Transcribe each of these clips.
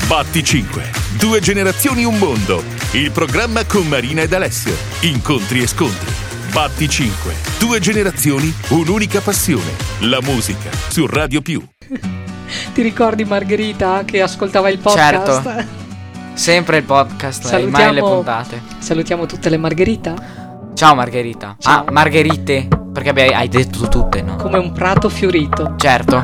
Batti 5. Due generazioni, un mondo. Il programma con Marina ed Alessio. Incontri e scontri. Batti 5. Due generazioni, un'unica passione. La musica su Radio Più. Ti ricordi Margherita che ascoltava il podcast? Certo. Sempre il podcast, mai le puntate. Salutiamo tutte le Margherita. Ciao Margherita. Ciao. Ah, Margherite, perché hai detto tutte, no? Come un prato fiorito. Certo.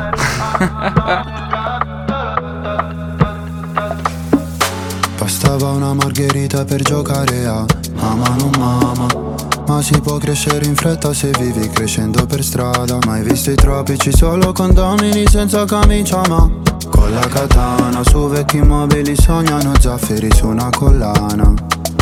Bastava una margherita per giocare a Mama non mama. Ma si può crescere in fretta se vivi crescendo per strada. Mai visto i tropici solo condomini senza camicia, ma con la katana su vecchi mobili sognano zaffiri su una collana.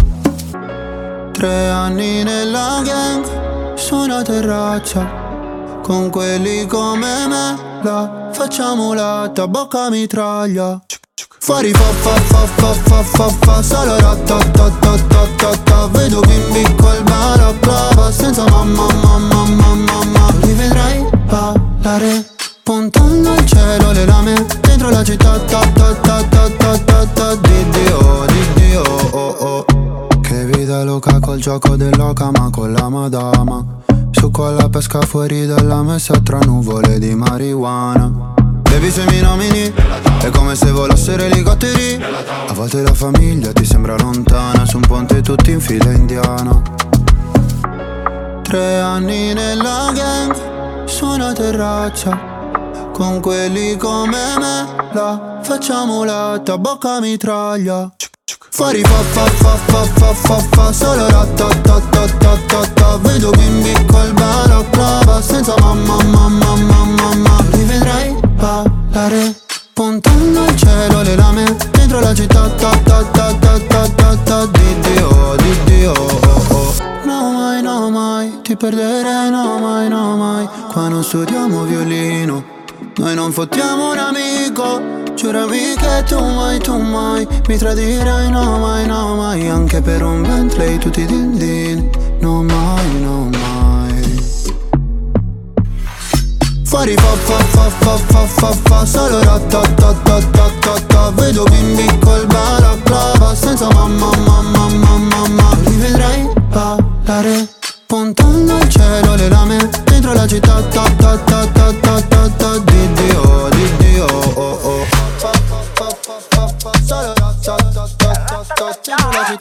3 anni nella gang su una terrazza con quelli come me, la facciamo latta, bocca mitraglia. Fuori fa solo ratatatatata. Vedo bimbi col balaclava senza mamma. Li vedrai ballare puntando al cielo le lame dentro la città. Dio, oh. Che vita loca col gioco dell'oca ma con la madama. Su con la pesca fuori dalla messa tra nuvole di marijuana. Baby se mi nomini è come se volassero elicotteri. A volte la famiglia ti sembra lontana, su un ponte tutti in fila indiana. 3 anni nella gang su una terrazza con quelli come me, la facciamo latta, bocca mitraglia. Fuori fa solo ratatatatata. Vedo bimbi col balaclava senza mamma. Li vedrai ballare puntando al cielo le lame dentro la città. Dio, oh. No mai, ti perderei, no mai. Qua non studiamo violino, noi non fottiamo un amico. Giurami che tu mai mi tradirai, no mai. Anche per un Bentley tutti din din, no mai. Fuori fa solo ratatatatata. Vedo bimbi col balaclava senza mamma. Li vedrai ballare puntando al cielo le lame dentro la città. Dio, oh. Solo dentro la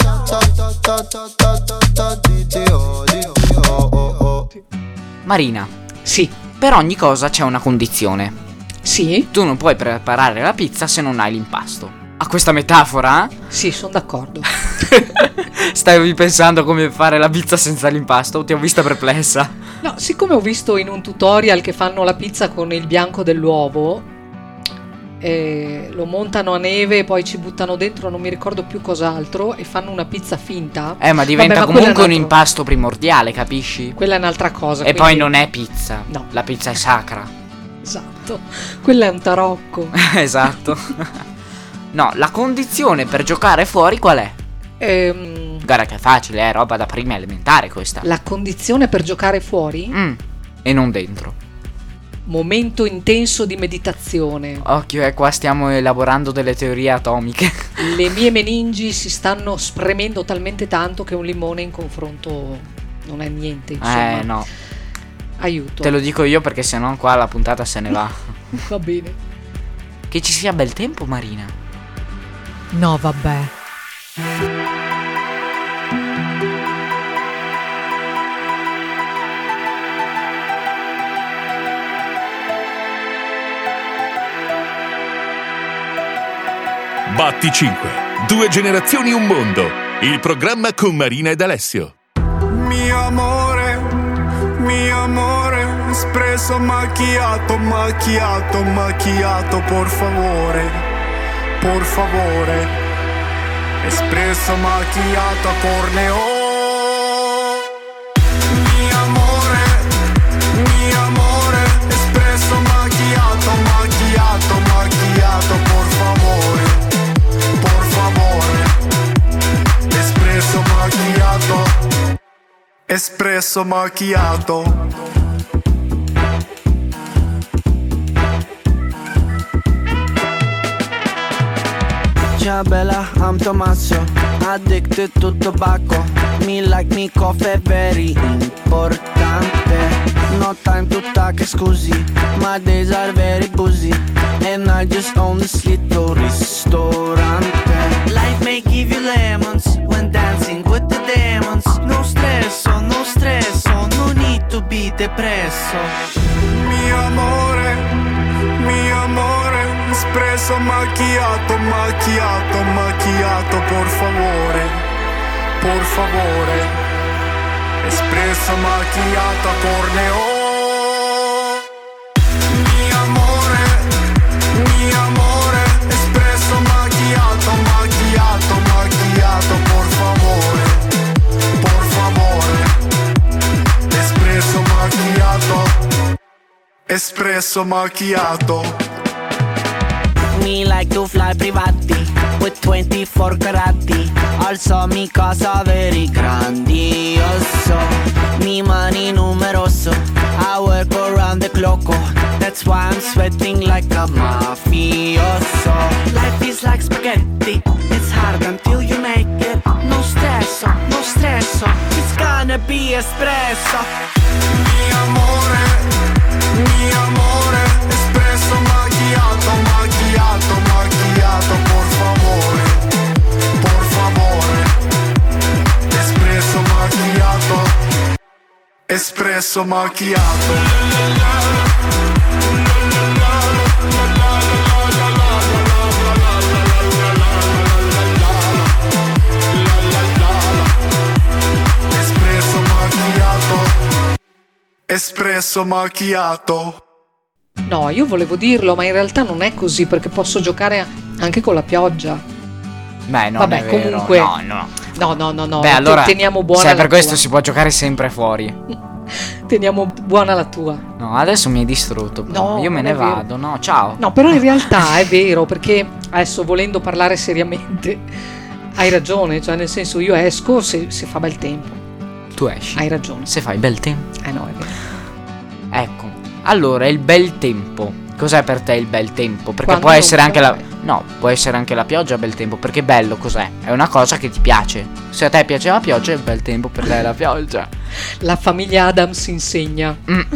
città. Dio, oh. Marina, Sì. per ogni cosa c'è una condizione. Sì? Tu non puoi preparare la pizza se non hai l'impasto. A questa metafora? Sì, sono d'accordo. Stavi pensando come fare la pizza senza l'impasto? Ti ho vista perplessa. No, siccome ho visto in un tutorial che fanno la pizza con il bianco dell'uovo, lo montano a neve e poi ci buttano dentro non mi ricordo più cos'altro e fanno una pizza finta. Ma diventa Vabbè, ma comunque un impasto primordiale, capisci? Quella è un'altra cosa. E quindi... poi non è pizza. No. La pizza è sacra. Esatto. Quella è un tarocco. Esatto. No, la condizione per giocare fuori qual è? Guarda che è facile, è roba da prima elementare questa. La condizione per giocare fuori? E non dentro. Momento intenso di meditazione. Occhio, qua stiamo elaborando delle teorie atomiche. Le mie meningi si stanno spremendo talmente tanto che un limone in confronto non è niente, insomma. No. Aiuto. Te lo dico io perché sennò qua la puntata se ne va. Va bene. Che ci sia bel tempo, Marina. No, vabbè. Batti 5. Due generazioni, un mondo. Il programma con Marina ed Alessio. Mio amore, espresso macchiato, por favore, espresso macchiato corneo. Mi amore, espresso macchiato, por favore, espresso macchiato. Ciao bella, I'm Tommaso, addicted to tobacco. Me like me coffee, very importante. No time to talk, scusi, my days are very busy. And I just own this little ristorante. Life may give you lemons when dancing with the demons. No stresso, no need to be depresso. Mi amore, espresso macchiato, macchiato, macchiato, por favore, espresso macchiato, corneo. Mi amore, espresso macchiato, macchiato, macchiato, por favore, espresso macchiato, espresso macchiato. Me like to fly privati with 24 carati. Also mi casa very grandioso. Mi money numeroso. I work around the clock. That's why I'm sweating like a mafioso. Life is like spaghetti. It's hard until you make it. No stresso, it's gonna be espresso. Mi amore, espresso macchiato, macchiato, macchiato, por favore, espresso macchiato, espresso macchiato. Espresso macchiato. No, io volevo dirlo, ma in realtà non è così, perché posso giocare anche con la pioggia. Beh, no, vabbè, è vero. comunque no. Beh, allora, teniamo buona se è per la questo tua. si può giocare sempre fuori. Teniamo buona la tua. No, adesso mi hai distrutto. No, io me ne vado. No, ciao. No, però in realtà è vero, perché adesso volendo parlare seriamente, hai ragione, cioè nel senso io esco se fa bel tempo. Tu esci. Hai ragione. Se fai bel tempo. No, è vero. Ecco. Allora, il bel tempo. Cos'è per te il bel tempo? Perché Quando può essere non anche piove. No, può essere anche la pioggia bel tempo. Perché bello cos'è? È una cosa che ti piace. Se a te piace la pioggia, il bel tempo per te è la pioggia. La famiglia Adams insegna.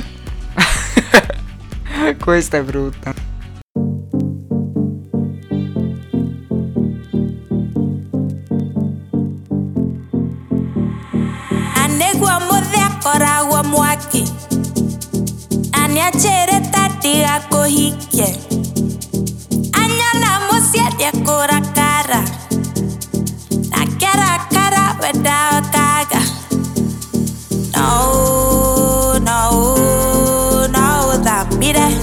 Questa è brutta. Anegua modea koragua mwaki. Aniachere tatia kohike. Anyana mosia kora cara. Na cara without kaga. No, that be there.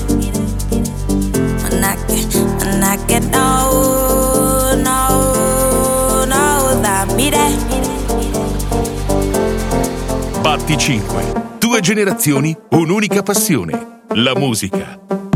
Manake, no, that be there. Batti 5. Due generazioni, un'unica passione. La musica.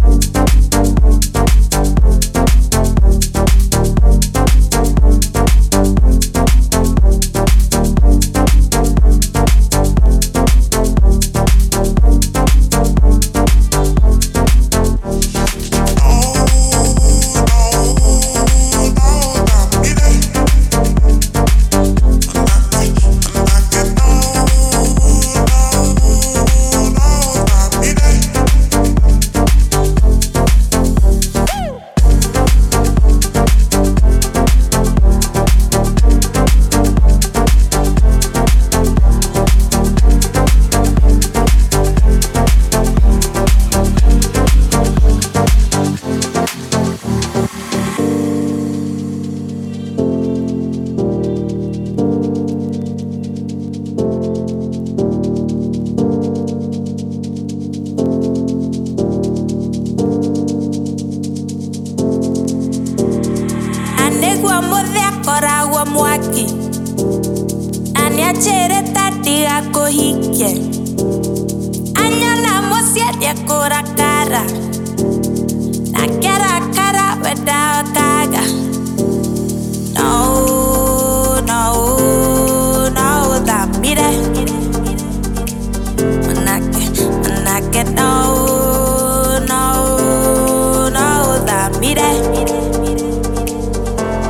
Mwaki Aniachere tatia kohike Anyana mosia dia kora cara Na cara without kaga No, that be there Manake, no, that be there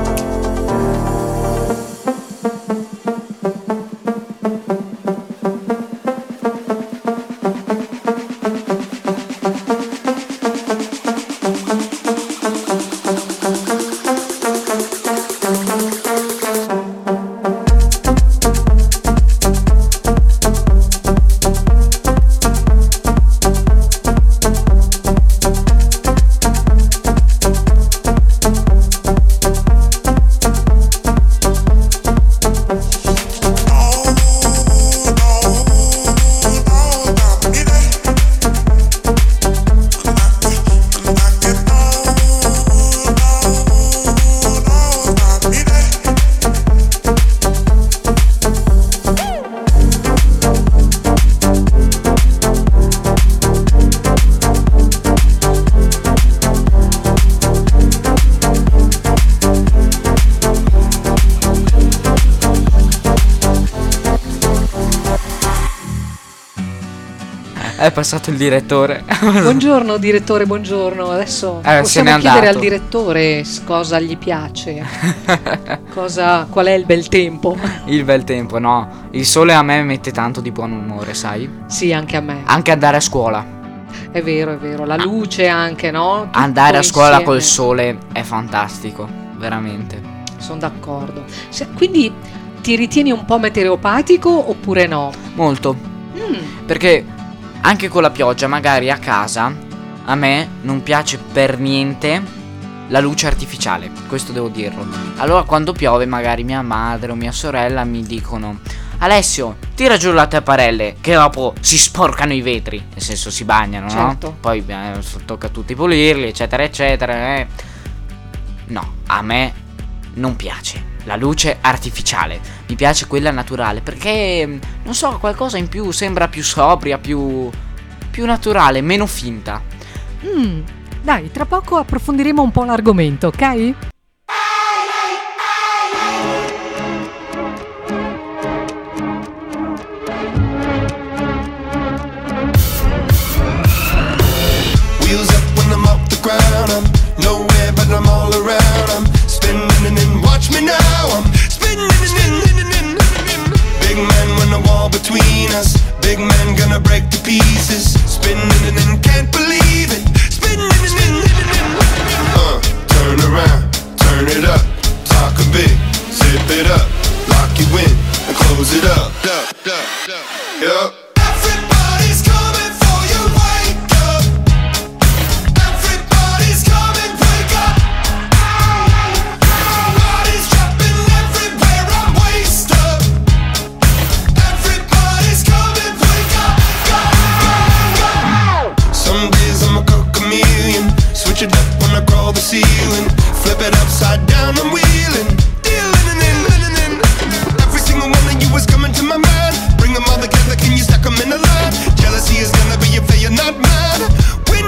È passato il direttore. Buongiorno direttore, buongiorno. Adesso possiamo chiedere al direttore cosa gli piace. Qual è il bel tempo? Il bel tempo, no. Il sole a me mette tanto di buon umore, sai? Sì, anche a me. Anche andare a scuola. È vero, la luce anche, no? Tutto andare a scuola insieme. Col sole è fantastico, veramente. Sono d'accordo. Quindi ti ritieni un po' meteoropatico oppure no? Molto. Perché anche con la pioggia, magari a casa, a me non piace per niente la luce artificiale, questo devo dirlo. Allora quando piove magari mia madre o mia sorella mi dicono: Alessio, tira giù le tapparelle, che dopo si sporcano i vetri, nel senso si bagnano, certo. No? Poi tocca a tutti pulirli, eccetera eccetera. No, a me non piace la luce artificiale, mi piace quella naturale, perché non so, qualcosa in più, sembra più sobria, più naturale, meno finta. Dai, tra poco approfondiremo un po' l'argomento, ok? Wheels up when I'm off the ground. I'm nowhere but I'm all around. I'm spinning and watch me now. I'm spinning and big man when the wall between us. Big man gonna break to pieces. Spinning and can't believe it. Spinning turn around, turn it up. Talk a bit, zip it up. Lock you in and close it up. Yup. Everybody's coming for you, wake up. Everybody's coming, wake up. Bodies dropping everywhere, I'm waist up. Everybody's coming, wake up. Some days I'm a chameleon. Switch it up when I crawl the ceiling. Flip it upside down, I'm wheeling. Dealing in. Every single one of you is coming to my mind. Bring them all together, can you stack them in a line? Jealousy is gonna be your failure, not mine. Winning.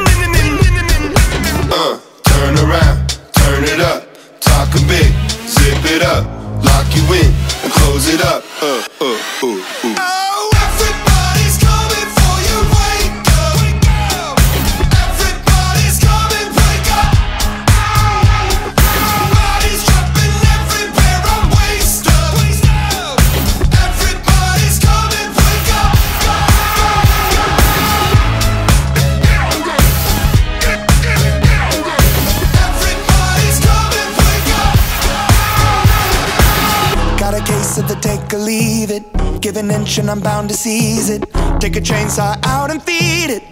Turn around, turn it up. Talk a bit, zip it up. Lock you in and close it up. Oh, everybody's coming for you, wake up. Everybody's coming, wake up. Bodies dropping everywhere, I'm waist up. Everybody's coming, wake up. Everybody's coming, wake up. Got a case of the take or leave it. Give an inch and I'm bound to seize it. Take a chainsaw out and feed it.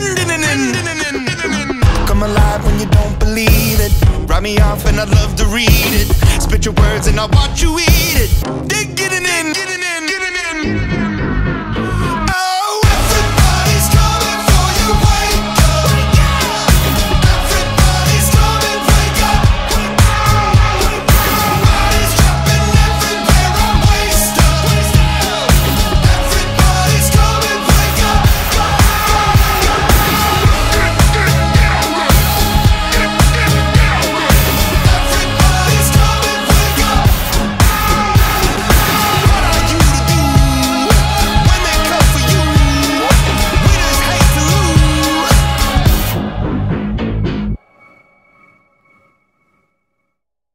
Come alive when you don't believe it. Write me off and I'd love to read it. Spit your words and I'll watch you eat it. Dig it in.